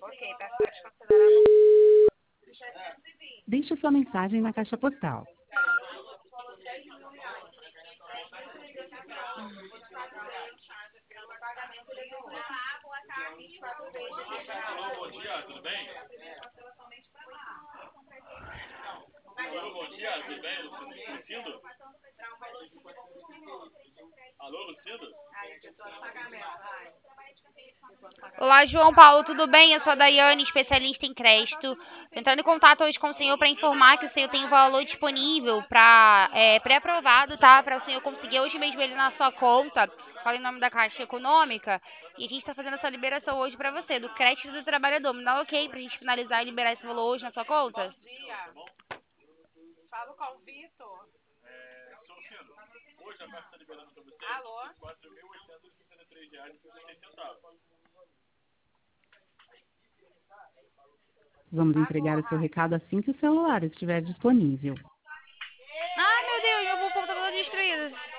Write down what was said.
Deixe sua mensagem na caixa postal. Alô, bom dia, tudo bem? Alô, bom dia, tudo bem, Lucindo? Alô, Lucindo? Olá, João Paulo, tudo bem? Eu sou a Daiane, especialista em crédito. Entrando em contato hoje com o senhor para informar que o senhor tem um valor disponível para pré-aprovado, tá? Para o senhor conseguir hoje mesmo ele na sua conta. Fala em nome da Caixa Econômica. E a gente está fazendo essa liberação hoje para você, do crédito do trabalhador. Me dá ok para a gente finalizar e liberar esse valor hoje na sua conta? Bom dia. Falo com o Vitor. Sou Lucindo. Hoje a Caixa está liberando para você R$ 4.863,36. Vamos entregar o seu recado assim que o celular estiver disponível. Ai, meu Deus, meu computador tá destruído.